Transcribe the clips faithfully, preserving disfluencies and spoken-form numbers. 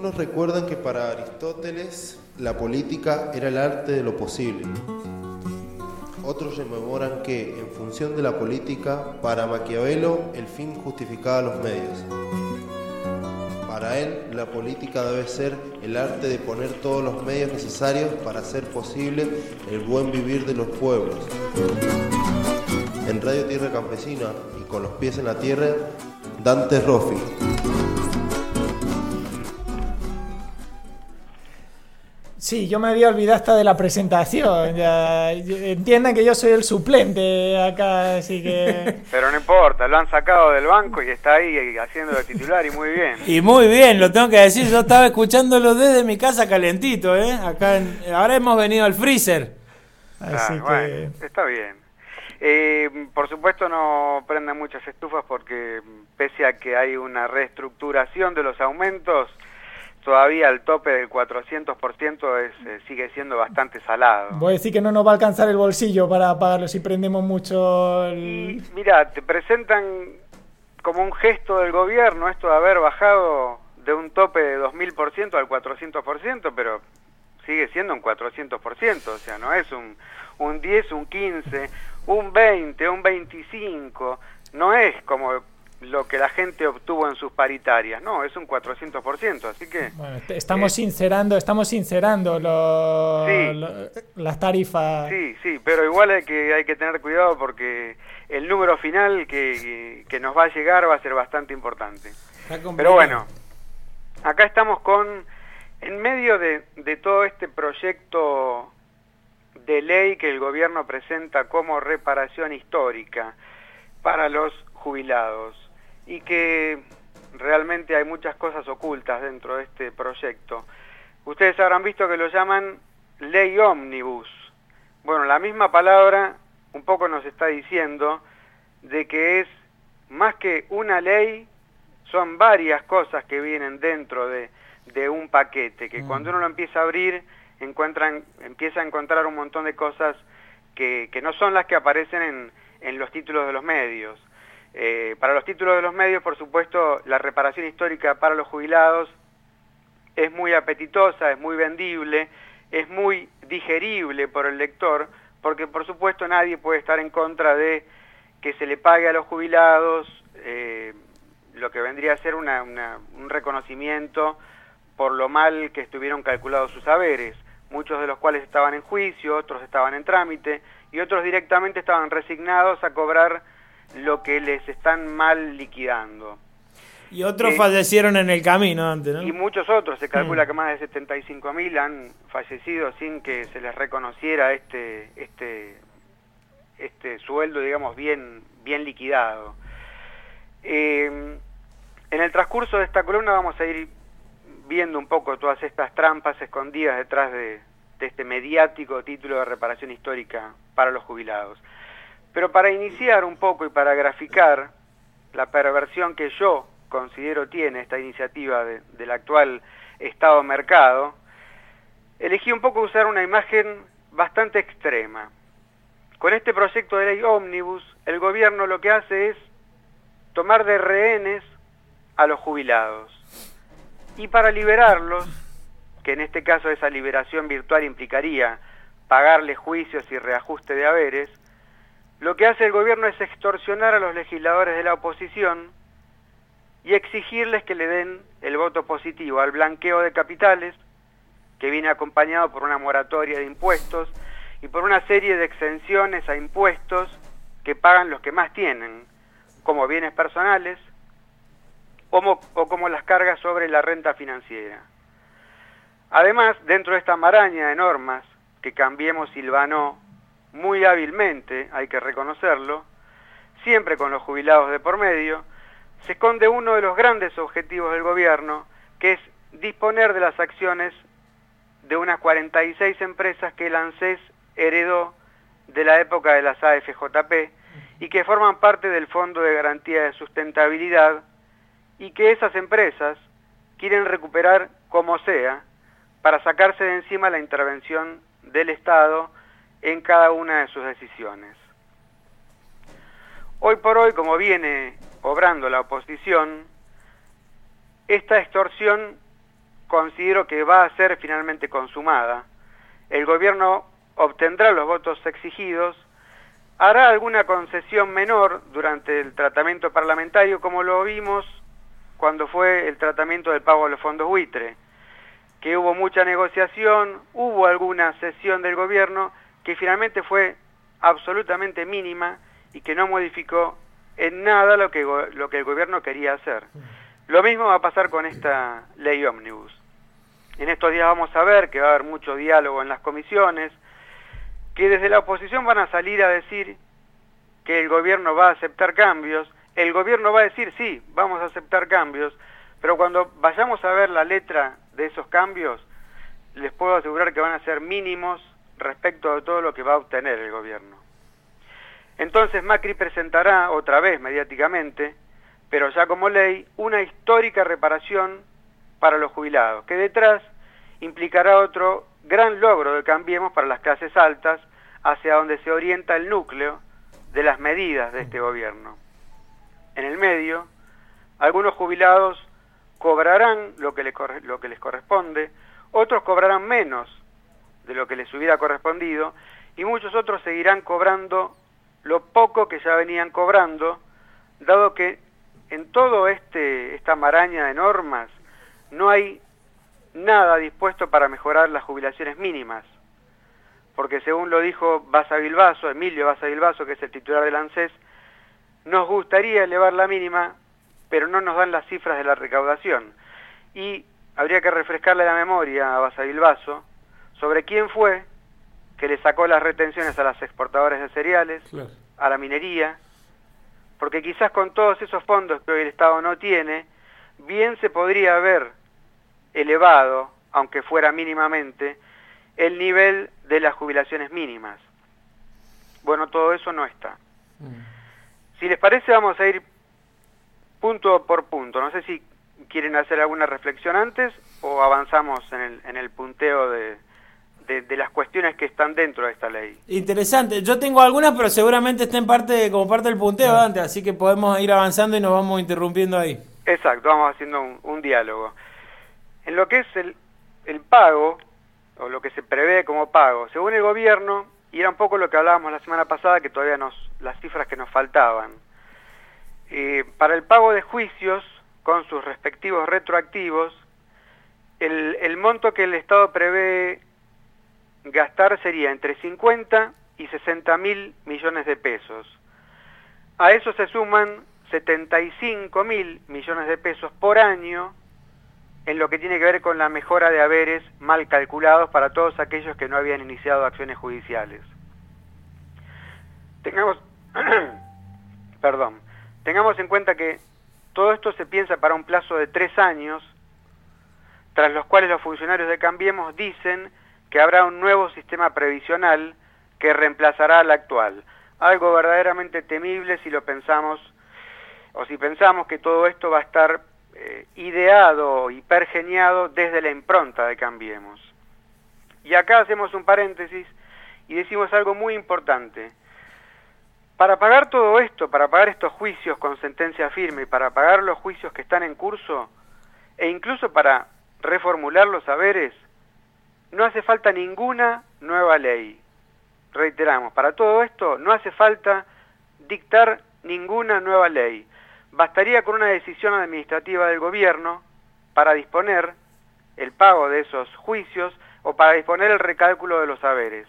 Algunos recuerdan que para Aristóteles la política era el arte de lo posible. Otros rememoran que, en función de la política, para Maquiavelo el fin justificaba los medios. Para él, la política debe ser el arte de poner todos los medios necesarios para hacer posible el buen vivir de los pueblos. En Radio Tierra Campesina y con los pies en la tierra, Dante Roffi. Sí, yo me había olvidado hasta de la presentación. Ya, entiendan que yo soy el suplente acá, así que... Pero no importa, lo han sacado del banco y está ahí haciendo de titular y muy bien. Y muy bien, lo tengo que decir, yo estaba escuchándolo desde mi casa calentito, ¿eh? Acá en, ahora hemos venido al freezer. Así Ah, que... bueno, está bien. Eh, por supuesto no prendan muchas estufas porque pese a que hay una reestructuración de los aumentos, todavía el tope del cuatrocientos por ciento es, eh, sigue siendo bastante salado. Voy a decir que no nos va a alcanzar el bolsillo para pagarlo si prendemos mucho el... Y mira, te presentan como un gesto del gobierno esto de haber bajado de un tope de dos mil por ciento al cuatrocientos por ciento, pero sigue siendo un cuatrocientos por ciento, o sea, no es un, un diez, un quince, un veinte, un veinticinco, no es como lo que la gente obtuvo en sus paritarias, no, es un cuatrocientos por ciento, así que... Bueno, estamos eh, sincerando, estamos sincerando lo, sí, lo, las tarifas. Sí, sí, pero igual hay que, hay que tener cuidado porque el número final que, que nos va a llegar va a ser bastante importante. Pero bueno, acá estamos con, en medio de, de todo este proyecto de ley que el gobierno presenta como reparación histórica para los jubilados, y que realmente hay muchas cosas ocultas dentro de este proyecto. Ustedes habrán visto que lo llaman ley ómnibus. Bueno, la misma palabra un poco nos está diciendo de que es más que una ley, son varias cosas que vienen dentro de, de un paquete, que mm. cuando uno lo empieza a abrir, encuentran, empieza a encontrar un montón de cosas que, que no son las que aparecen en, en los títulos de los medios. Eh, para los títulos de los medios, por supuesto, la reparación histórica para los jubilados es muy apetitosa, es muy vendible, es muy digerible por el lector, porque por supuesto nadie puede estar en contra de que se le pague a los jubilados eh, lo que vendría a ser una, una, un reconocimiento por lo mal que estuvieron calculados sus haberes, muchos de los cuales estaban en juicio, otros estaban en trámite y otros directamente estaban resignados a cobrar lo que les están mal liquidando. Y otros eh, fallecieron en el camino antes, ¿no? Y muchos otros, se calcula mm. que más de setenta y cinco mil han fallecido sin que se les reconociera este este este sueldo, digamos, bien, bien liquidado. Eh, en el transcurso de esta columna vamos a ir viendo un poco todas estas trampas escondidas detrás de, de este mediático título de reparación histórica para los jubilados. Pero para iniciar un poco y para graficar la perversión que yo considero tiene esta iniciativa de, del actual Estado mercado, elegí un poco usar una imagen bastante extrema. Con este proyecto de ley ómnibus, el gobierno lo que hace es tomar de rehenes a los jubilados. Y para liberarlos, que en este caso esa liberación virtual implicaría pagarles juicios y reajuste de haberes, lo que hace el gobierno es extorsionar a los legisladores de la oposición y exigirles que le den el voto positivo al blanqueo de capitales, que viene acompañado por una moratoria de impuestos y por una serie de exenciones a impuestos que pagan los que más tienen, como bienes personales o, o como las cargas sobre la renta financiera. Además, dentro de esta maraña de normas que Cambiemos silvanó muy hábilmente, hay que reconocerlo, siempre con los jubilados de por medio, se esconde uno de los grandes objetivos del gobierno, que es disponer de las acciones de unas cuarenta y seis empresas que el ANSES heredó de la época de las A F J P y que forman parte del Fondo de Garantía de Sustentabilidad y que esas empresas quieren recuperar como sea para sacarse de encima la intervención del Estado en cada una de sus decisiones. Hoy por hoy, como viene obrando la oposición, esta extorsión considero que va a ser finalmente consumada. El gobierno obtendrá los votos exigidos, hará alguna concesión menor durante el tratamiento parlamentario, como lo vimos cuando fue el tratamiento del pago de los fondos buitre, que hubo mucha negociación, hubo alguna cesión del gobierno que finalmente fue absolutamente mínima y que no modificó en nada lo que, lo que el gobierno quería hacer. Lo mismo va a pasar con esta ley ómnibus. En estos días vamos a ver que va a haber mucho diálogo en las comisiones, que desde la oposición van a salir a decir que el gobierno va a aceptar cambios, el gobierno va a decir sí, vamos a aceptar cambios, pero cuando vayamos a ver la letra de esos cambios, les puedo asegurar que van a ser mínimos respecto a todo lo que va a obtener el gobierno. Entonces Macri presentará otra vez mediáticamente, pero ya como ley, una histórica reparación para los jubilados, que detrás implicará otro gran logro de Cambiemos para las clases altas, hacia donde se orienta el núcleo de las medidas de este gobierno. En el medio, algunos jubilados cobrarán lo que les, lo que les corresponde, otros cobrarán menos de lo que les hubiera correspondido, y muchos otros seguirán cobrando lo poco que ya venían cobrando, dado que en todo este esta maraña de normas no hay nada dispuesto para mejorar las jubilaciones mínimas, porque según lo dijo Basa Bilbaso, Emilio Basa Bilbaso, que es el titular del ANSES, nos gustaría elevar la mínima, pero no nos dan las cifras de la recaudación. Y habría que refrescarle la memoria a Basa Bilbaso sobre quién fue que le sacó las retenciones a las exportadoras de cereales, claro, a la minería, porque quizás con todos esos fondos que hoy el Estado no tiene, bien se podría haber elevado, aunque fuera mínimamente, el nivel de las jubilaciones mínimas. Bueno, todo eso no está. Mm. Si les parece, vamos a ir punto por punto. No sé si quieren hacer alguna reflexión antes o avanzamos en el, en el punteo de, de, de las cuestiones que están dentro de esta ley. Interesante. Yo tengo algunas, pero seguramente estén parte, como parte del punteo no. antes, así que podemos ir avanzando y nos vamos interrumpiendo ahí. Exacto, vamos haciendo un, un diálogo. En lo que es el, el pago, o lo que se prevé como pago, según el gobierno, y era un poco lo que hablábamos la semana pasada, que todavía nos, las cifras que nos faltaban, eh, para el pago de juicios, con sus respectivos retroactivos, el, el monto que el Estado prevé gastar sería entre cincuenta y sesenta mil millones de pesos. A eso se suman setenta y cinco mil millones de pesos por año en lo que tiene que ver con la mejora de haberes mal calculados para todos aquellos que no habían iniciado acciones judiciales. Tengamos, perdón, tengamos en cuenta que todo esto se piensa para un plazo de tres años, tras los cuales los funcionarios de Cambiemos dicen que habrá un nuevo sistema previsional que reemplazará al actual. Algo verdaderamente temible si lo pensamos, o si pensamos que todo esto va a estar eh, ideado y pergeniado desde la impronta de Cambiemos. Y acá hacemos un paréntesis y decimos algo muy importante. Para pagar todo esto, para pagar estos juicios con sentencia firme y para pagar los juicios que están en curso, e incluso para reformular los haberes, no hace falta ninguna nueva ley. Reiteramos, para todo esto no hace falta dictar ninguna nueva ley. Bastaría con una decisión administrativa del gobierno para disponer el pago de esos juicios o para disponer el recálculo de los haberes.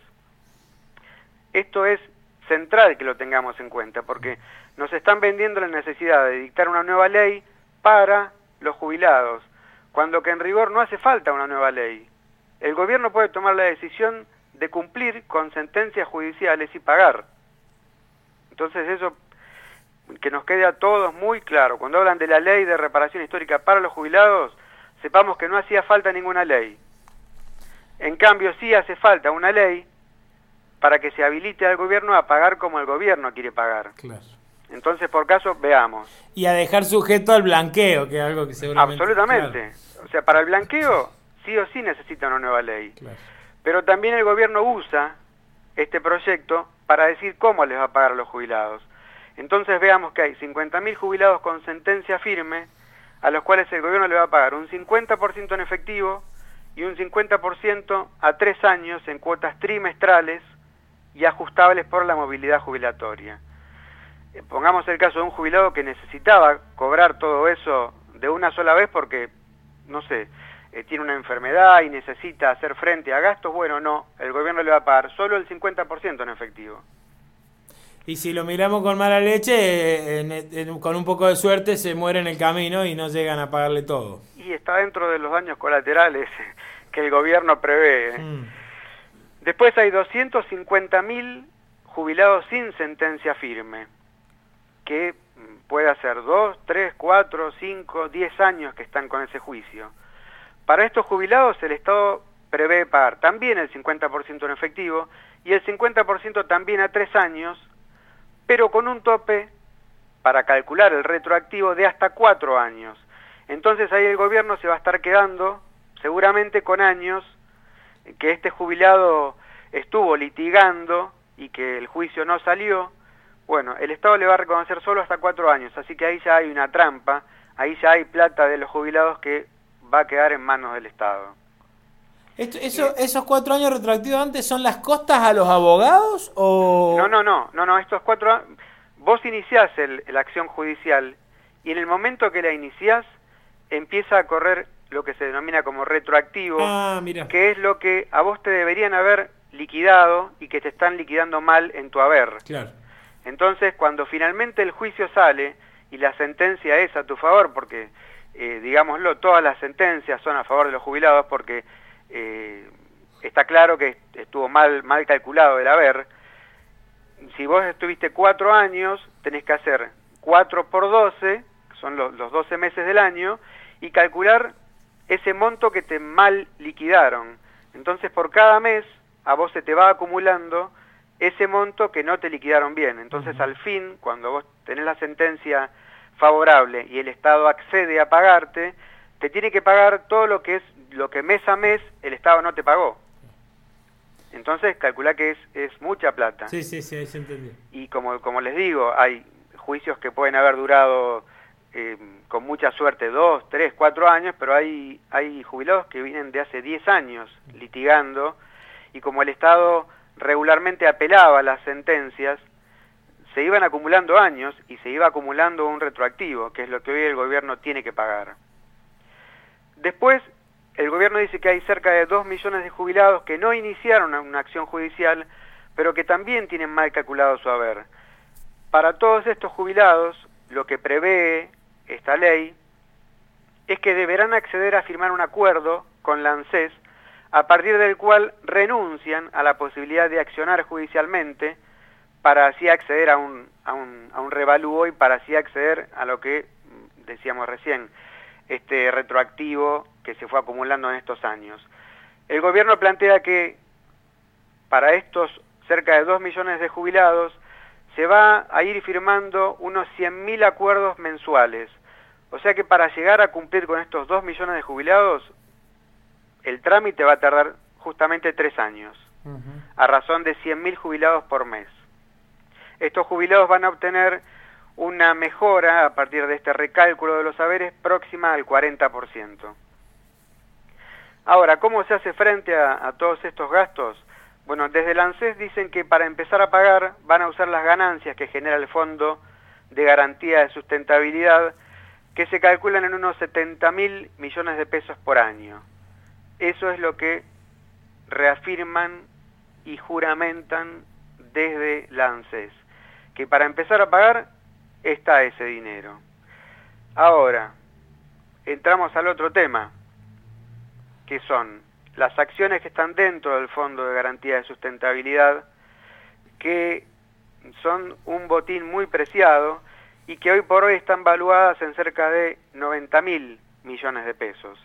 Esto es central que lo tengamos en cuenta, porque nos están vendiendo la necesidad de dictar una nueva ley para los jubilados, cuando que en rigor no hace falta una nueva ley. El gobierno puede tomar la decisión de cumplir con sentencias judiciales y pagar. Entonces eso, que nos quede a todos muy claro, cuando hablan de la ley de reparación histórica para los jubilados, sepamos que no hacía falta ninguna ley. En cambio sí hace falta una ley para que se habilite al gobierno a pagar como el gobierno quiere pagar. Claro. Entonces, por caso, veamos. Y a dejar sujeto al blanqueo, que es algo que seguramente... Absolutamente. Claro. O sea, para el blanqueo sí o sí necesita una nueva ley. Claro. Pero también el gobierno usa este proyecto para decir cómo les va a pagar a los jubilados. Entonces veamos que hay cincuenta mil jubilados con sentencia firme, a los cuales el gobierno le va a pagar un cincuenta por ciento en efectivo y un cincuenta por ciento a tres años en cuotas trimestrales y ajustables por la movilidad jubilatoria. Eh, pongamos el caso de un jubilado que necesitaba cobrar todo eso de una sola vez porque, no sé, eh, tiene una enfermedad y necesita hacer frente a gastos. Bueno, no, el gobierno le va a pagar solo el cincuenta por ciento en efectivo. Y si lo miramos con mala leche, en, en, con un poco de suerte se muere en el camino y no llegan a pagarle todo. Y está dentro de los daños colaterales que el gobierno prevé. Mm. Después hay doscientos cincuenta mil jubilados sin sentencia firme, que puede hacer dos, tres, cuatro, cinco, diez años que están con ese juicio. Para estos jubilados el Estado prevé pagar también el cincuenta por ciento en efectivo y el cincuenta por ciento también a tres años, pero con un tope para calcular el retroactivo de hasta cuatro años. Entonces ahí el gobierno se va a estar quedando seguramente con años que este jubilado estuvo litigando y que el juicio no salió. Bueno, el Estado le va a reconocer solo hasta cuatro años, así que ahí ya hay una trampa, ahí ya hay plata de los jubilados que va a quedar en manos del Estado. Esto, eso, ¿Esos cuatro años retroactivos antes son las costas a los abogados o...? No, no, no, no, no, estos cuatro años... Vos iniciás el, la acción judicial y en el momento que la iniciás empieza a correr lo que se denomina como retroactivo, ah, mira. que es lo que a vos te deberían haber liquidado y que te están liquidando mal en tu haber. Claro. Entonces, cuando finalmente el juicio sale y la sentencia es a tu favor, porque, eh, digámoslo, todas las sentencias son a favor de los jubilados porque... Eh, está claro que estuvo mal, mal calculado el haber. Si vos estuviste cuatro años, tenés que hacer cuatro por doce, que son los, los doce meses del año, y calcular ese monto que te mal liquidaron. Entonces por cada mes a vos se te va acumulando ese monto que no te liquidaron bien. Entonces uh-huh. al fin, cuando vos tenés la sentencia favorable y el Estado accede a pagarte, te tiene que pagar todo lo que es lo que mes a mes el Estado no te pagó. Entonces calculá que es, es mucha plata. Sí, sí, sí, ahí se entendió. Y como, como les digo, hay juicios que pueden haber durado eh, con mucha suerte dos, tres, cuatro años, pero hay, hay jubilados que vienen de hace diez años litigando, y como el Estado regularmente apelaba las sentencias, se iban acumulando años y se iba acumulando un retroactivo, que es lo que hoy el gobierno tiene que pagar. Después, el gobierno dice que hay cerca de dos millones de jubilados que no iniciaron una acción judicial, pero que también tienen mal calculado su haber. Para todos estos jubilados, lo que prevé esta ley es que deberán acceder a firmar un acuerdo con la ANSES, a partir del cual renuncian a la posibilidad de accionar judicialmente para así acceder a un, a un, a un revalúo y para así acceder a lo que decíamos recién, este retroactivo que se fue acumulando en estos años. El gobierno plantea que para estos cerca de dos millones de jubilados se va a ir firmando unos cien mil acuerdos mensuales. O sea que para llegar a cumplir con estos dos millones de jubilados, el trámite va a tardar justamente tres años, uh-huh. a razón de cien mil jubilados por mes. Estos jubilados van a obtener una mejora a partir de este recálculo de los haberes próxima al cuarenta por ciento. Ahora, ¿cómo se hace frente a, a todos estos gastos? Bueno, desde el ANSES dicen que para empezar a pagar van a usar las ganancias que genera el Fondo de Garantía de Sustentabilidad, que se calculan en unos setenta mil millones de pesos por año. Eso es lo que reafirman y juramentan desde la ANSES, que para empezar a pagar está ese dinero. Ahora, entramos al otro tema, que son las acciones que están dentro del Fondo de Garantía de Sustentabilidad, que son un botín muy preciado y que hoy por hoy están valuadas en cerca de noventa mil millones de pesos.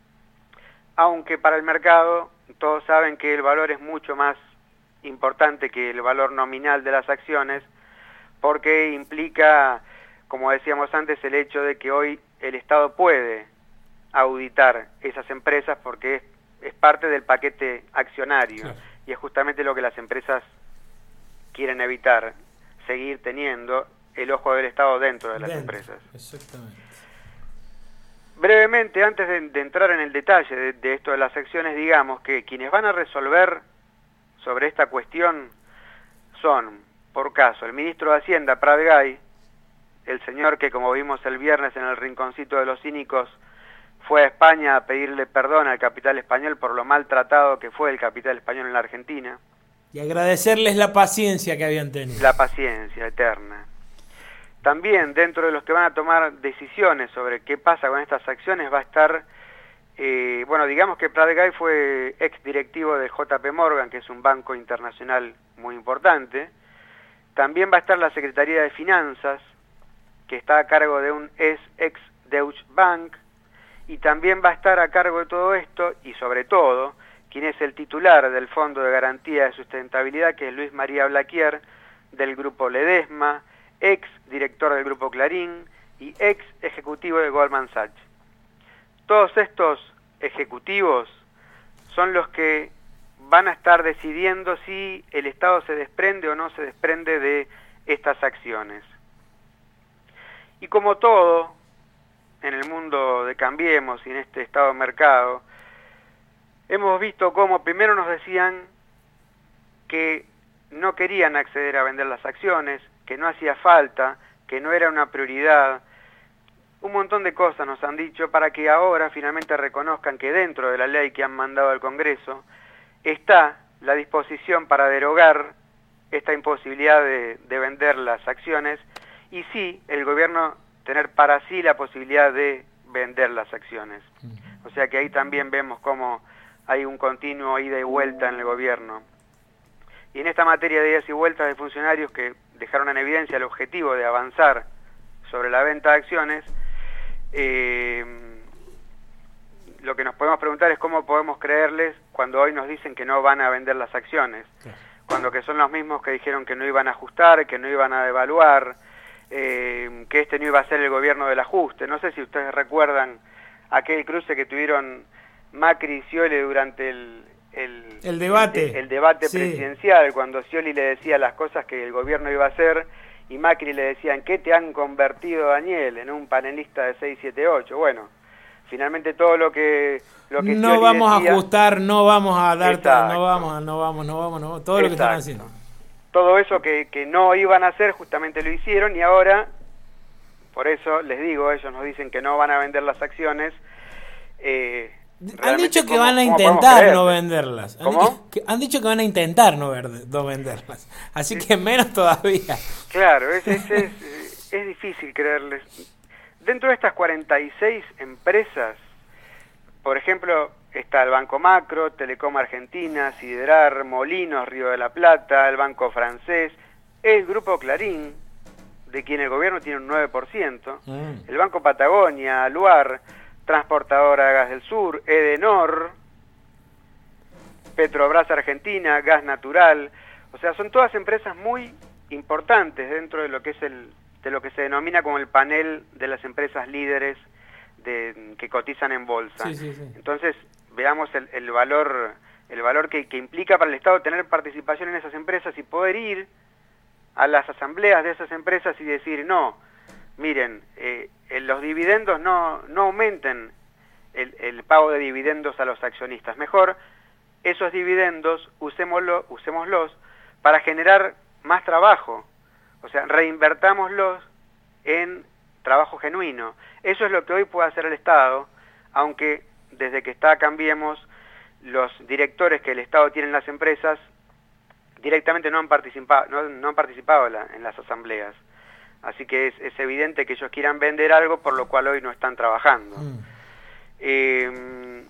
Aunque para el mercado todos saben que el valor es mucho más importante que el valor nominal de las acciones, porque implica, como decíamos antes, el hecho de que hoy el Estado puede auditar esas empresas porque es, es parte del paquete accionario, claro. Y es justamente lo que las empresas quieren evitar, seguir teniendo el ojo del Estado dentro de las dentro, empresas. Exactamente. brevemente, antes de, de entrar en el detalle de, de esto de las acciones, digamos que quienes van a resolver sobre esta cuestión son, por caso, el ministro de Hacienda, Pratgay, el señor que, como vimos el viernes en el Rinconcito de los Cínicos, fue a España a pedirle perdón al capital español por lo maltratado que fue el capital español en la Argentina. Y agradecerles la paciencia que habían tenido. La paciencia eterna. También dentro de los que van a tomar decisiones sobre qué pasa con estas acciones va a estar, eh, bueno, digamos que Pratgay fue ex directivo de J P Morgan, que es un banco internacional muy importante. También va a estar la Secretaría de Finanzas, que está a cargo de un ex Deutsche Bank, y también va a estar a cargo de todo esto, y sobre todo, quien es el titular del Fondo de Garantía de Sustentabilidad, que es Luis María Blaquier, del Grupo Ledesma, ex director del Grupo Clarín y ex ejecutivo de Goldman Sachs. Todos estos ejecutivos son los que van a estar decidiendo si el Estado se desprende o no se desprende de estas acciones. Y como todo en el mundo de Cambiemos y en este estado de mercado, hemos visto cómo primero nos decían que no querían acceder a vender las acciones, que no hacía falta, que no era una prioridad. Un montón de cosas nos han dicho para que ahora finalmente reconozcan que dentro de la ley que han mandado al Congreso está la disposición para derogar esta imposibilidad de, de vender las acciones y sí, el gobierno tener para sí la posibilidad de vender las acciones. O sea que ahí también vemos cómo hay un continuo ida y vuelta en el gobierno. Y en esta materia de idas y vueltas de funcionarios que dejaron en evidencia el objetivo de avanzar sobre la venta de acciones, eh, lo que nos podemos preguntar es cómo podemos creerles cuando hoy nos dicen que no van a vender las acciones, cuando que son los mismos que dijeron que no iban a ajustar, que no iban a devaluar, eh, que este no iba a ser el gobierno del ajuste. No sé si ustedes recuerdan aquel cruce que tuvieron Macri y Scioli durante el El, el debate, el, el debate sí. presidencial, cuando Scioli le decía las cosas que el gobierno iba a hacer y Macri le decía, ¿en qué te han convertido, Daniel? En un panelista de seis siete ocho. Bueno, finalmente todo lo que lo que no Scioli vamos decía, a ajustar, no vamos a dar, exacto. no vamos, no vamos, no vamos, no, todo exacto. lo que están haciendo. Todo eso que, que no iban a hacer justamente lo hicieron y ahora, por eso les digo, ellos nos dicen que no van a vender las acciones. Eh, Han dicho que ¿cómo, van a cómo intentar no venderlas. Han ¿Cómo? dicho, que, han dicho que van a intentar no, ver, no venderlas. Así que menos todavía. Claro, es, es, es, es difícil creerles. Dentro de estas cuarenta y seis empresas, por ejemplo, está el Banco Macro, Telecom Argentina, Siderar, Molinos, Río de la Plata, el Banco Francés, el Grupo Clarín, de quien el gobierno tiene un nueve por ciento, mm. el Banco Patagonia, Luar, Transportadora de Gas del Sur, Edenor, Petrobras Argentina, Gas Natural. O sea, son todas empresas muy importantes dentro de lo que es el de lo que se denomina como el panel de las empresas líderes de, que cotizan en bolsa. Sí, sí, sí. Entonces, veamos el, el valor el valor que, que implica para el Estado tener participación en esas empresas y poder ir a las asambleas de esas empresas y decir, no, miren, eh, los dividendos no, no aumenten el, el pago de dividendos a los accionistas. Mejor, esos dividendos usémoslo, usémoslos para generar más trabajo. O sea, reinvertámoslos en trabajo genuino. Eso es lo que hoy puede hacer el Estado, aunque desde que está Cambiemos, los directores que el Estado tiene en las empresas directamente no han participado, no, no han participado en, la, en las asambleas. Así que es, es evidente que ellos quieran vender algo por lo cual hoy no están trabajando. Mm. Eh,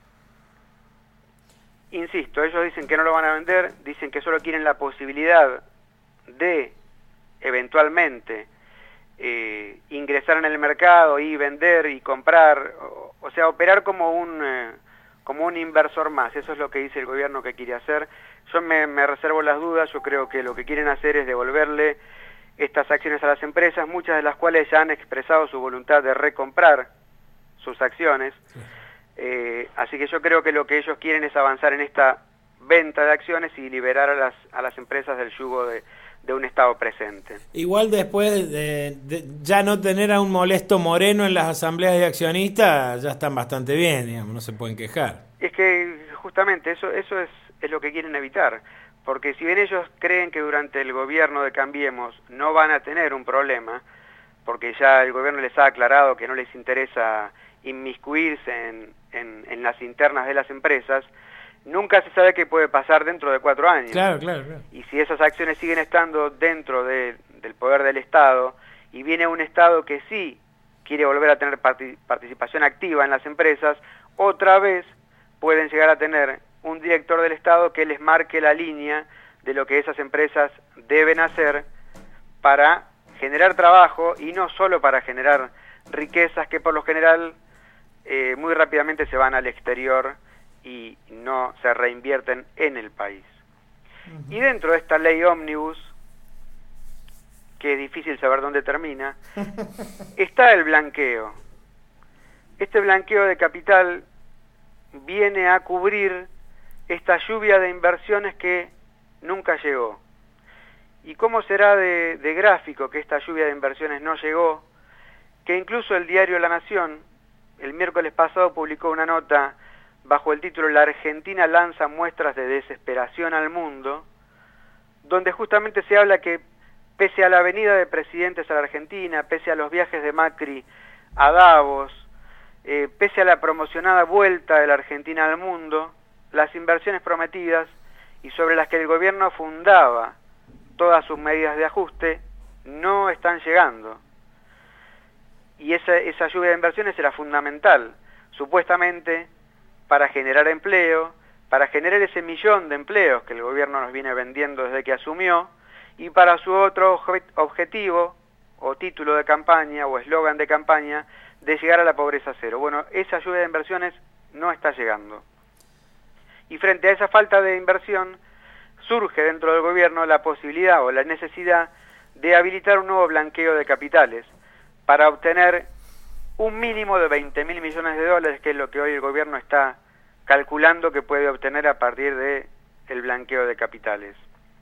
insisto, ellos dicen que no lo van a vender, dicen que solo quieren la posibilidad de eventualmente eh, ingresar en el mercado y vender y comprar, o, o sea, operar como un eh, como un inversor más. Eso es lo que dice el gobierno que quiere hacer. Yo me, me reservo las dudas. Yo creo que lo que quieren hacer es devolverle estas acciones a las empresas, muchas de las cuales ya han expresado su voluntad de recomprar sus acciones. Sí. Eh, así que yo creo que lo que ellos quieren es avanzar en esta venta de acciones y liberar a las, a las empresas del yugo de, de un Estado presente. Igual después de, de ya no tener a un molesto Moreno en las asambleas de accionistas, ya están bastante bien, digamos, no se pueden quejar. Es que justamente eso, eso es, es lo que quieren evitar, porque si bien ellos creen que durante el gobierno de Cambiemos no van a tener un problema, porque ya el gobierno les ha aclarado que no les interesa inmiscuirse en, en, en las internas de las empresas, nunca se sabe qué puede pasar dentro de cuatro años. Claro, claro, claro. Y si esas acciones siguen estando dentro de, del poder del Estado, y viene un Estado que sí quiere volver a tener parti- participación activa en las empresas, otra vez pueden llegar a tener un director del Estado que les marque la línea de lo que esas empresas deben hacer para generar trabajo, y no solo para generar riquezas que por lo general eh, muy rápidamente se van al exterior y no se reinvierten en el país. Uh-huh. Y dentro de esta ley ómnibus, que es difícil saber dónde termina, está el blanqueo. Este blanqueo de capital viene a cubrir esta lluvia de inversiones que nunca llegó. ¿Y cómo será de, de gráfico que esta lluvia de inversiones no llegó? Que incluso el diario La Nación, el miércoles pasado, publicó una nota bajo el título "La Argentina lanza muestras de desesperación al mundo", donde justamente se habla que pese a la venida de presidentes a la Argentina, pese a los viajes de Macri a Davos, eh, pese a la promocionada vuelta de la Argentina al mundo, las inversiones prometidas y sobre las que el gobierno fundaba todas sus medidas de ajuste no están llegando. Y esa, esa lluvia de inversiones era fundamental, supuestamente, para generar empleo, para generar ese millón de empleos que el gobierno nos viene vendiendo desde que asumió, y para su otro objetivo, o título de campaña, o eslogan de campaña, de llegar a la pobreza cero. Bueno, esa lluvia de inversiones no está llegando. Y frente a esa falta de inversión, surge dentro del gobierno la posibilidad o la necesidad de habilitar un nuevo blanqueo de capitales para obtener un mínimo de veinte mil millones de dólares, que es lo que hoy el gobierno está calculando que puede obtener a partir de el blanqueo de capitales.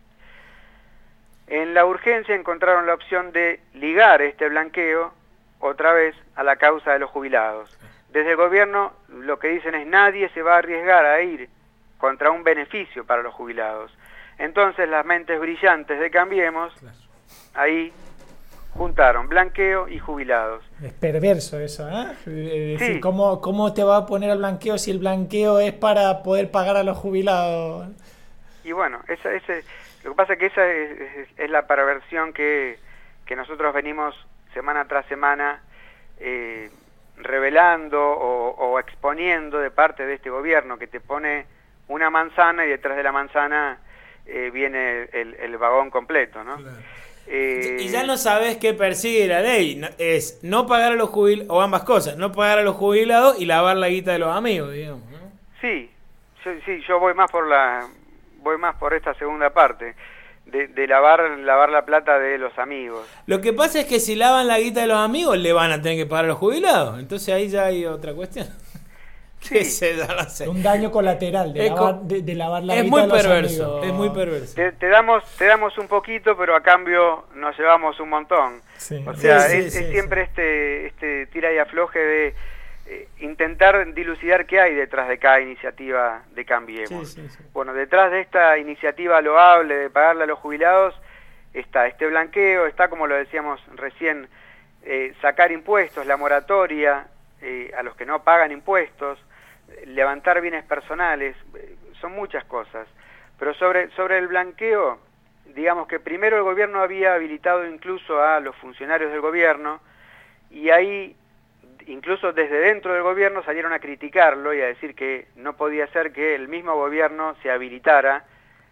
En la urgencia encontraron la opción de ligar este blanqueo otra vez a la causa de los jubilados. Desde el gobierno lo que dicen es: nadie se va a arriesgar a ir contra un beneficio para los jubilados. Entonces las mentes brillantes de Cambiemos ahí juntaron blanqueo y jubilados. Es perverso eso, ¿eh? Es decir, Sí. ¿cómo, ¿cómo te va a poner al blanqueo si el blanqueo es para poder pagar a los jubilados? Y bueno, esa, ese, lo que pasa es que esa es, es, es la perversión que, que nosotros venimos semana tras semana eh, revelando o, o exponiendo de parte de este gobierno, que te pone una manzana y detrás de la manzana eh, viene el, el vagón completo, ¿no? Claro. Eh, Y ya no sabes qué persigue la ley. No- Es no pagar a los jubilados, o ambas cosas, no pagar a los jubilados y lavar la guita de los amigos, digamos, ¿no? Sí, yo, sí, yo voy más por la, voy más por esta segunda parte, de, de lavar, lavar la plata de los amigos. Lo que pasa es que si lavan la guita de los amigos, le van a tener que pagar a los jubilados. Entonces ahí ya hay otra cuestión. Sí. ¿Qué sé yo? No sé. Un daño colateral de, Es lavar, co- de, de lavar la Es guita muy de los perverso, amigos. es muy perverso. Te, te damos, te damos un poquito, pero a cambio nos llevamos un montón. Sí. O sea, Sí, sí, es, sí, es sí. siempre este, este tira y afloje de eh, intentar dilucidar qué hay detrás de cada iniciativa de Cambiemos. Sí, sí, sí. Bueno, detrás de esta iniciativa loable de pagarle a los jubilados está este blanqueo, está, como lo decíamos recién, eh, sacar impuestos, la moratoria eh, a los que no pagan impuestos, eh, levantar bienes personales, eh, son muchas cosas. Pero sobre, sobre el blanqueo, digamos que primero el gobierno había habilitado incluso a los funcionarios del gobierno, y ahí, incluso desde dentro del gobierno, salieron a criticarlo y a decir que no podía ser que el mismo gobierno se habilitara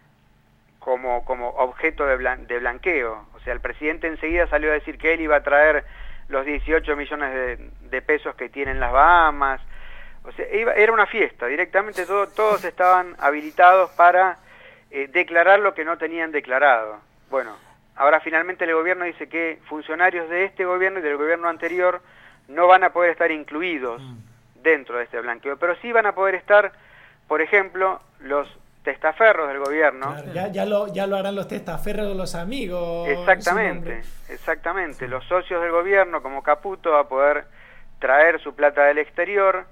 como, como objeto de, blan, de blanqueo. O sea, el presidente enseguida salió a decir que él iba a traer los dieciocho millones de, de pesos que tienen las Bahamas. O sea, iba, era una fiesta, directamente todo, todos estaban habilitados para eh, declarar lo que no tenían declarado. Bueno, ahora finalmente el gobierno dice que funcionarios de este gobierno y del gobierno anterior no van a poder estar incluidos dentro de este blanqueo, pero sí van a poder estar, por ejemplo, los testaferros del gobierno. Claro, ya, ya, lo, ya lo harán los testaferros de los amigos. Exactamente, exactamente. Los socios del gobierno, como Caputo, va a poder traer su plata del exterior.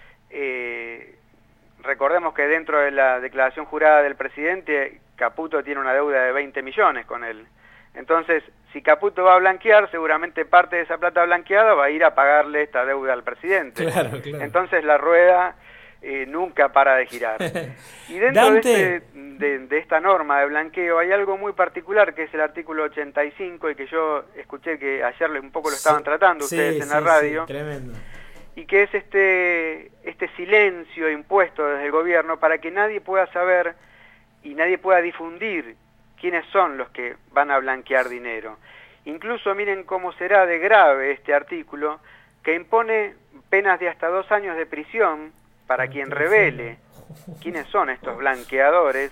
Eh, recordemos que dentro de la declaración jurada del presidente, Caputo tiene una deuda de veinte millones con él. Entonces, si Caputo va a blanquear, seguramente parte de esa plata blanqueada va a ir a pagarle esta deuda al presidente. Claro, claro. Entonces la rueda eh, nunca para de girar. Y dentro de, este, de, de esta norma de blanqueo hay algo muy particular, que es el artículo ochenta y cinco, y que yo escuché que ayer un poco lo estaban sí, tratando ustedes sí, en la sí, radio. Sí, tremendo. Y que es este, este silencio impuesto desde el gobierno para que nadie pueda saber y nadie pueda difundir quiénes son los que van a blanquear dinero. Incluso miren cómo será de grave este artículo, que impone penas de hasta dos años de prisión para quien revele quiénes son estos blanqueadores.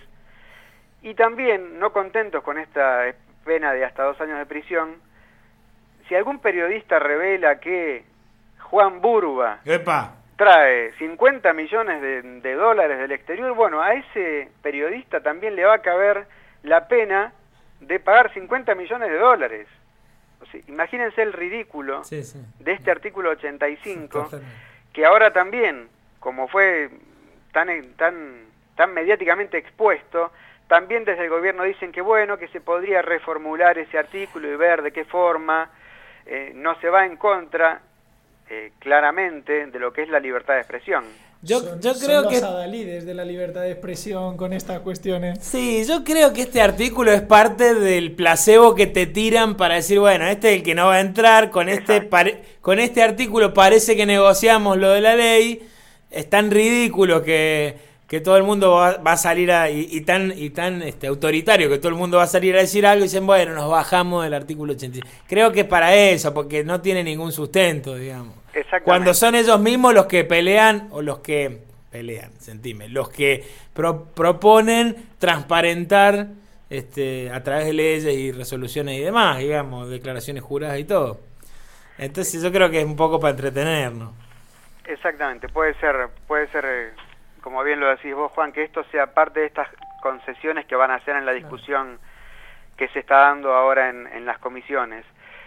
Y también, no contentos con esta pena de hasta dos años de prisión, si algún periodista revela que Juan Burba ¡Epa! trae cincuenta millones de, de dólares del exterior, bueno, a ese periodista también le va a caber la pena de pagar cincuenta millones de dólares. O sea, imagínense el ridículo sí, sí. de este artículo ochenta y cinco, que ahora también, como fue tan, tan, tan mediáticamente expuesto, también desde el gobierno dicen que bueno, que se podría reformular ese artículo y ver de qué forma eh, no se va en contra eh, claramente de lo que es la libertad de expresión. Yo, son, yo creo son los que adalides de la libertad de expresión con estas cuestiones. Sí, yo creo que este artículo es parte del placebo que te tiran para decir, bueno, este es el que no va a entrar, con este pare, con este artículo parece que negociamos lo de la ley, es tan ridículo que, que todo el mundo va, va a salir a, y, y tan, y tan este, autoritario que todo el mundo va a salir a decir algo y dicen, bueno, nos bajamos del artículo ochenta y cinco. Creo que es para eso, porque no tiene ningún sustento, digamos. Cuando son ellos mismos los que pelean, o los que pelean, sentime, los que pro, proponen transparentar este, a través de leyes y resoluciones y demás, digamos, declaraciones juradas y todo. Entonces yo creo que es un poco para entretenernos. Exactamente, puede ser, puede ser, eh, como bien lo decís vos, Juan, que esto sea parte de estas concesiones que van a hacer en la discusión que se está dando ahora en, en las comisiones.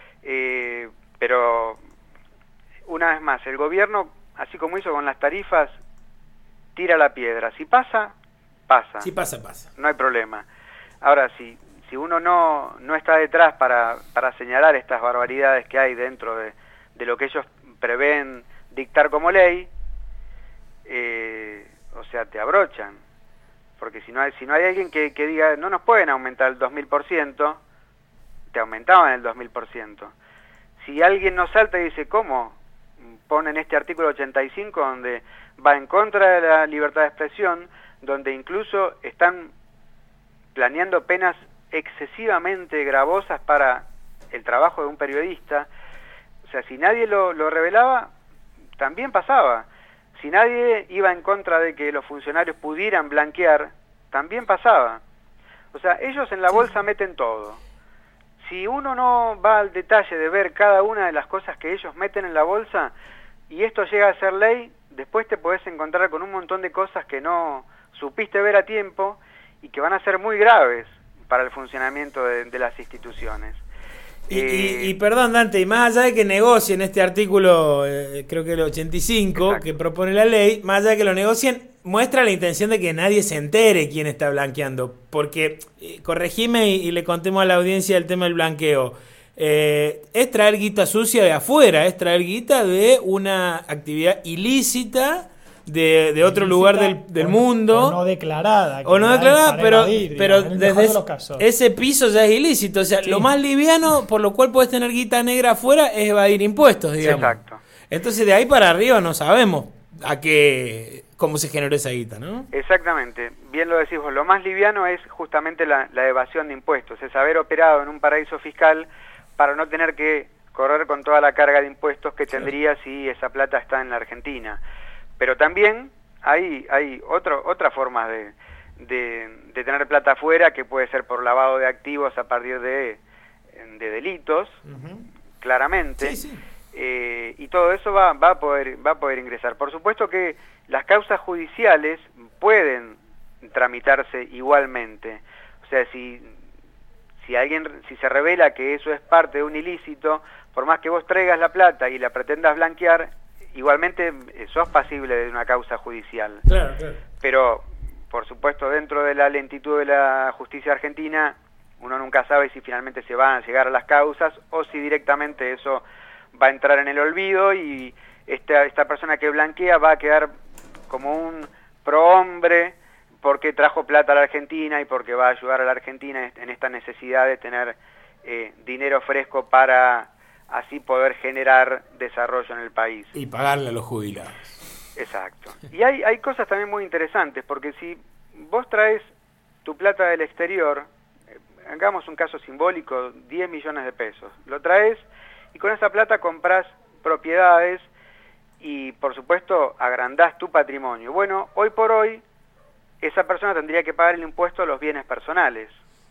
Eh, pero... Una vez más, el gobierno, así como hizo con las tarifas, tira la piedra. Si pasa, pasa. Si pasa, pasa. No hay problema. Ahora, si, si uno no, no está detrás para, para señalar estas barbaridades que hay dentro de, de lo que ellos prevén dictar como ley, eh, o sea, te abrochan. Porque si no hay, si no hay alguien que, que diga, no nos pueden aumentar el dos mil por ciento, te aumentaban el dos mil por ciento. Si alguien no salta y dice, ¿cómo? Ponen este artículo ochenta y cinco donde va en contra de la libertad de expresión, donde incluso están planeando penas excesivamente gravosas para el trabajo de un periodista. O sea, si nadie lo, lo revelaba, también pasaba. Si nadie iba en contra de que los funcionarios pudieran blanquear, también pasaba. O sea, ellos en la bolsa meten todo. Si uno no va al detalle de ver cada una de las cosas que ellos meten en la bolsa, y esto llega a ser ley, después te podés encontrar con un montón de cosas que no supiste ver a tiempo y que van a ser muy graves para el funcionamiento de, de las instituciones. Y, eh, y, y perdón, Dante, y más allá de que negocien este artículo, eh, creo que el ochenta y cinco, exacto, que propone la ley, más allá de que lo negocien, muestra la intención de que nadie se entere quién está blanqueando. Porque, eh, corregime y, y le contemos a la audiencia el tema del blanqueo. Eh, es traer guita sucia de afuera, es traer guita de una actividad ilícita de, de otro lugar del, del o, mundo. O no declarada. O no declarada, pero, evadir, pero digamos, desde de ese piso ya es ilícito. O sea, sí, lo más liviano por lo cual puedes tener guita negra afuera es evadir impuestos, digamos. Exacto. Entonces de ahí para arriba no sabemos a qué, cómo se generó esa guita, ¿no? Exactamente. Bien lo decís vos. Lo más liviano es justamente la, la evasión de impuestos. Es haber operado en un paraíso fiscal para no tener que correr con toda la carga de impuestos que tendría si esa plata está en la Argentina. Pero también hay, hay otro, otras formas de, de, de tener plata afuera, que puede ser por lavado de activos a partir de, de delitos, uh-huh, claramente, sí, sí. Eh, y todo eso va, va, a poder, va a poder ingresar. Por supuesto que las causas judiciales pueden tramitarse igualmente. O sea, si, si alguien, si se revela que eso es parte de un ilícito, por más que vos traigas la plata y la pretendas blanquear, igualmente sos pasible de una causa judicial. Claro, claro. Pero, por supuesto, dentro de la lentitud de la justicia argentina, uno nunca sabe si finalmente se van a llegar a las causas o si directamente eso va a entrar en el olvido y esta, esta persona que blanquea va a quedar como un prohombre porque trajo plata a la Argentina y porque va a ayudar a la Argentina en esta necesidad de tener eh, dinero fresco para así poder generar desarrollo en el país. Y pagarle a los jubilados. Exacto. Y hay, hay cosas también muy interesantes, porque si vos traes tu plata del exterior, eh, hagamos un caso simbólico, diez millones de pesos, lo traes y con esa plata compras propiedades y por supuesto agrandás tu patrimonio. Bueno, hoy por hoy esa persona tendría que pagar el impuesto a los bienes personales.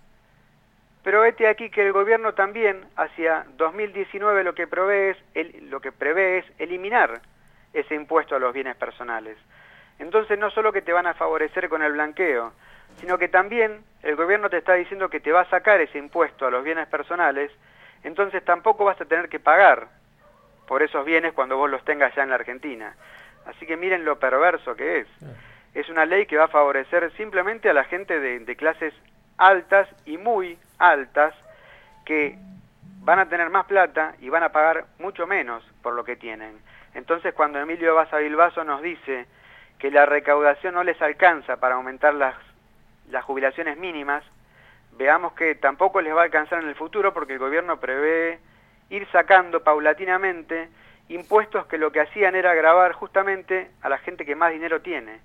Pero vete aquí que el gobierno también hacia dos mil diecinueve lo que prevé es, el, lo que prevé es eliminar ese impuesto a los bienes personales. Entonces no solo que te van a favorecer con el blanqueo, sino que también el gobierno te está diciendo que te va a sacar ese impuesto a los bienes personales, entonces tampoco vas a tener que pagar por esos bienes cuando vos los tengas ya en la Argentina. Así que miren lo perverso que es. Es una ley que va a favorecer simplemente a la gente de, de clases altas y muy altas que van a tener más plata y van a pagar mucho menos por lo que tienen. Entonces cuando Emilio Baza Bilbaso nos dice que la recaudación no les alcanza para aumentar las, las jubilaciones mínimas, veamos que tampoco les va a alcanzar en el futuro porque el gobierno prevé ir sacando paulatinamente impuestos que lo que hacían era gravar justamente a la gente que más dinero tiene.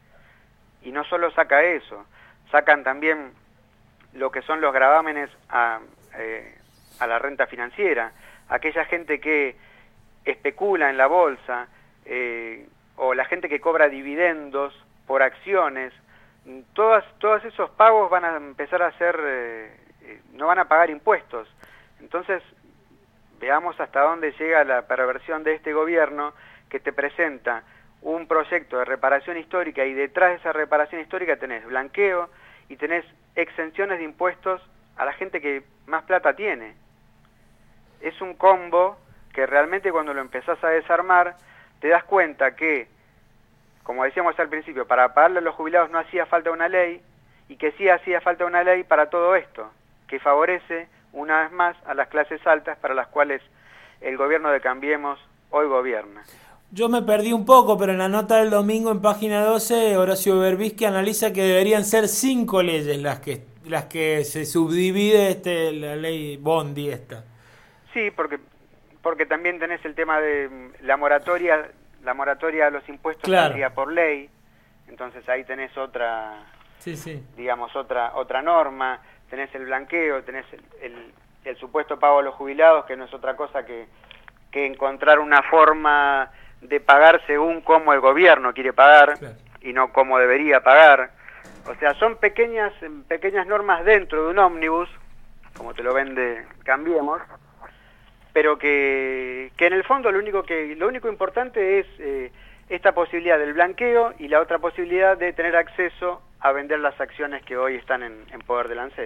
Y no solo saca eso, sacan también lo que son los gravámenes a, eh, a la renta financiera, aquella gente que especula en la bolsa, eh, o la gente que cobra dividendos por acciones, todas, todos esos pagos van a empezar a ser, eh, eh, no van a pagar impuestos. Entonces, veamos hasta dónde llega la perversión de este gobierno que te presenta un proyecto de reparación histórica y detrás de esa reparación histórica tenés blanqueo y tenés exenciones de impuestos a la gente que más plata tiene. Es un combo que realmente cuando lo empezás a desarmar te das cuenta que, como decíamos al principio, para pagarle a los jubilados no hacía falta una ley y que sí hacía falta una ley para todo esto, que favorece una vez más a las clases altas para las cuales el gobierno de Cambiemos hoy gobierna. Yo me perdí un poco, pero en la nota del domingo en página doce, Horacio Berbisky analiza que deberían ser cinco leyes las que las que se subdivide este, la ley Bondi esta. Sí, porque porque también tenés el tema de la moratoria, la moratoria a los impuestos claro. Sería por ley, entonces ahí tenés otra, sí, sí. digamos otra otra norma, tenés el blanqueo, tenés el, el, el supuesto pago a los jubilados, que no es otra cosa que, que encontrar una forma de pagar según cómo el gobierno quiere pagar claro. y no cómo debería pagar. O sea, son pequeñas pequeñas normas dentro de un ómnibus, como te lo vende Cambiemos, pero que, que en el fondo lo único que lo único importante es eh, esta posibilidad del blanqueo y la otra posibilidad de tener acceso a vender las acciones que hoy están en, en poder del ANSES.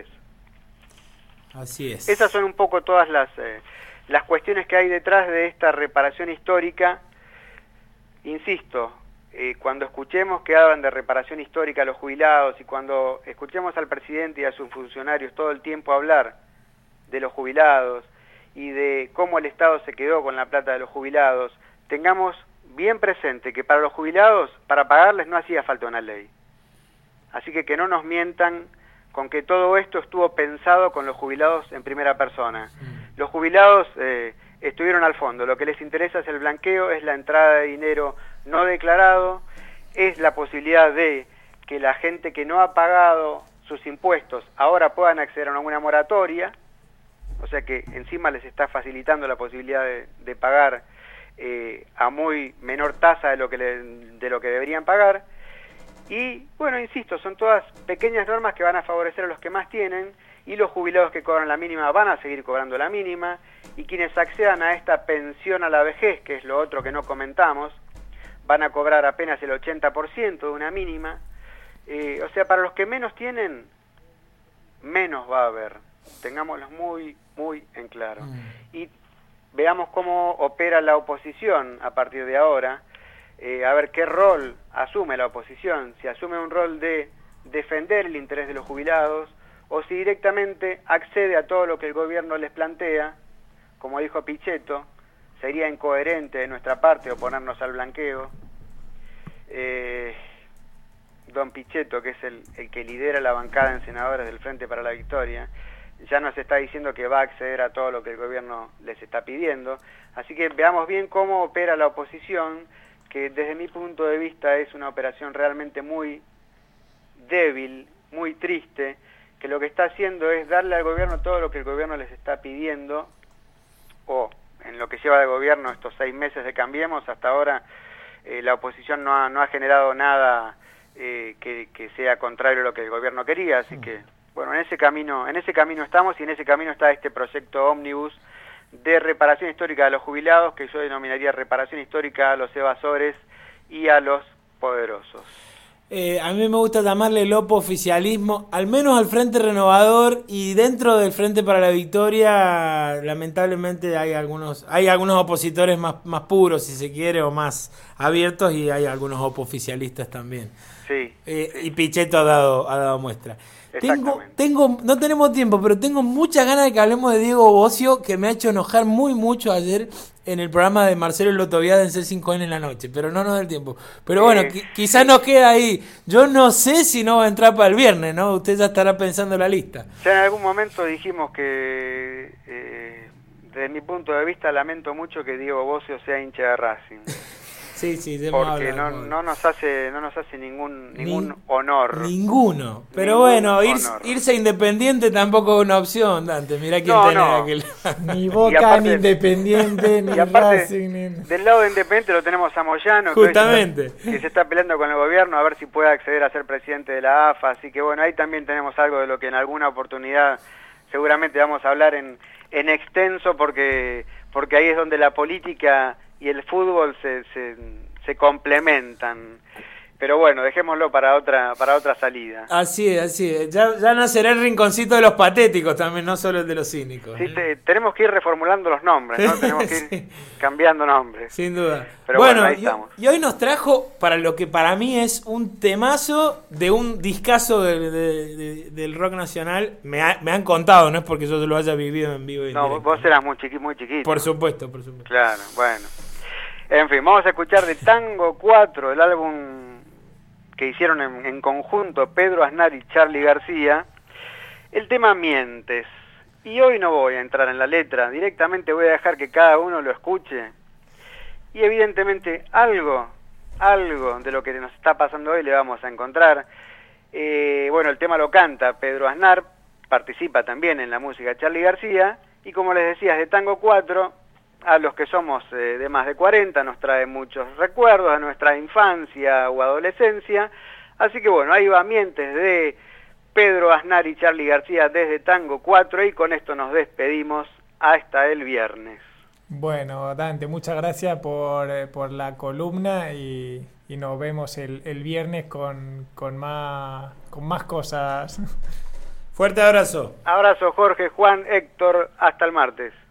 Así es. Esas son un poco todas las, eh, las cuestiones que hay detrás de esta reparación histórica. Insisto, eh, cuando escuchemos que hablan de reparación histórica a los jubilados y cuando escuchemos al presidente y a sus funcionarios todo el tiempo hablar de los jubilados y de cómo el Estado se quedó con la plata de los jubilados, tengamos bien presente que para los jubilados, para pagarles no hacía falta una ley. Así que que no nos mientan con que todo esto estuvo pensado con los jubilados en primera persona. Los jubilados eh, estuvieron al fondo, lo que les interesa es el blanqueo, es la entrada de dinero no declarado, es la posibilidad de que la gente que no ha pagado sus impuestos ahora puedan acceder a una moratoria, o sea que encima les está facilitando la posibilidad de, de pagar eh, a muy menor tasa de lo que le, de lo que deberían pagar. Y bueno, insisto, son todas pequeñas normas que van a favorecer a los que más tienen, y los jubilados que cobran la mínima van a seguir cobrando la mínima, y quienes accedan a esta pensión a la vejez, que es lo otro que no comentamos, van a cobrar apenas el ochenta por ciento de una mínima, Eh, o sea, para los que menos tienen, menos va a haber. Tengámoslos muy, muy en claro. Mm. Y veamos cómo opera la oposición a partir de ahora, eh, a ver qué rol asume la oposición, si asume un rol de defender el interés de los jubilados, o si directamente accede a todo lo que el gobierno les plantea. Como dijo Pichetto, sería incoherente de nuestra parte oponernos al blanqueo. Eh, don Pichetto, que es el, el que lidera la bancada en senadores del Frente para la Victoria, ya nos está diciendo que va a acceder a todo lo que el gobierno les está pidiendo. Así que veamos bien cómo opera la oposición, que desde mi punto de vista es una operación realmente muy débil, muy triste, que lo que está haciendo es darle al gobierno todo lo que el gobierno les está pidiendo, o en lo que lleva de gobierno estos seis meses de Cambiemos, hasta ahora eh, la oposición no ha, no ha generado nada eh, que, que sea contrario a lo que el gobierno quería, así que bueno, en ese camino, en ese camino estamos, y en ese camino está este proyecto ómnibus de reparación histórica de los jubilados, que yo denominaría reparación histórica a los evasores y a los poderosos. Eh, a mí me gusta llamarle el oficialismo, al menos al Frente Renovador, y dentro del Frente para la Victoria lamentablemente hay algunos hay algunos opositores más, más puros, si se quiere, o más abiertos, y hay algunos opoficialistas también. Sí, eh, sí. Y Pichetto ha dado, ha dado muestra. Tengo, tengo, no tenemos tiempo, pero tengo muchas ganas de que hablemos de Diego Bocio, que me ha hecho enojar muy mucho ayer en el programa de Marcelo Lotoviada en C cinco N en la noche, pero no nos da el tiempo. Pero bueno, eh, qui quizás nos queda ahí. Yo no sé si no va a entrar para el viernes, ¿no? Usted ya estará pensando en la lista. Ya en algún momento dijimos que, eh, desde mi punto de vista, lamento mucho que Diego Bocio sea hincha de Racing. Sí, sí, porque no, no nos hace no nos hace ningún ningún Ni, honor. Ninguno. Pero ningún bueno, ir, honor. irse Independiente tampoco es una opción, Dante. Mirá quién no, tenés no. aquel. Ni Boca, aparte, ni Independiente, ni aparte, Racing. Ni... Del lado de Independiente lo tenemos a Moyano, justamente, que, que se está peleando con el gobierno a ver si puede acceder a ser presidente de la A F A. Así que bueno, ahí también tenemos algo de lo que en alguna oportunidad seguramente vamos a hablar en, en extenso, porque, porque ahí es donde la política y el fútbol se... se se complementan. Pero bueno, dejémoslo para otra para otra salida. Así es, así es. Ya, ya nacerá el rinconcito de los patéticos también, no solo el de los cínicos. Sí, ¿eh? te, tenemos que ir reformulando los nombres, ¿no? Tenemos que ir sí. cambiando nombres. Sin duda. Pero bueno, bueno, ahí y, estamos. Y hoy nos trajo, para lo que para mí es un temazo de un discazo de, de, de, del rock nacional. Me, ha, me han contado, no es porque yo lo haya vivido en vivo. Y no, directo. Vos eras muy, chiqui, muy chiquito. Por supuesto, por supuesto. Claro, bueno. En fin, vamos a escuchar de Tango cuatro, el álbum que hicieron en, en conjunto Pedro Aznar y Charly García, el tema Mientes. Y hoy no voy a entrar en la letra, directamente voy a dejar que cada uno lo escuche. Y evidentemente algo, algo de lo que nos está pasando hoy le vamos a encontrar. Eh, bueno, el tema lo canta Pedro Aznar, participa también en la música Charly García, y como les decía, es de Tango cuatro. A los que somos eh, de más de cuarenta nos trae muchos recuerdos a nuestra infancia o adolescencia, así que bueno, ahí va Mientes de Pedro Aznar y Charly García desde Tango cuatro, y con esto nos despedimos hasta el viernes. Bueno, Dante, muchas gracias por, eh, por la columna, y, y nos vemos el, el viernes con, con, más, con más cosas. Fuerte abrazo. Abrazo, Jorge, Juan, Héctor, hasta el martes.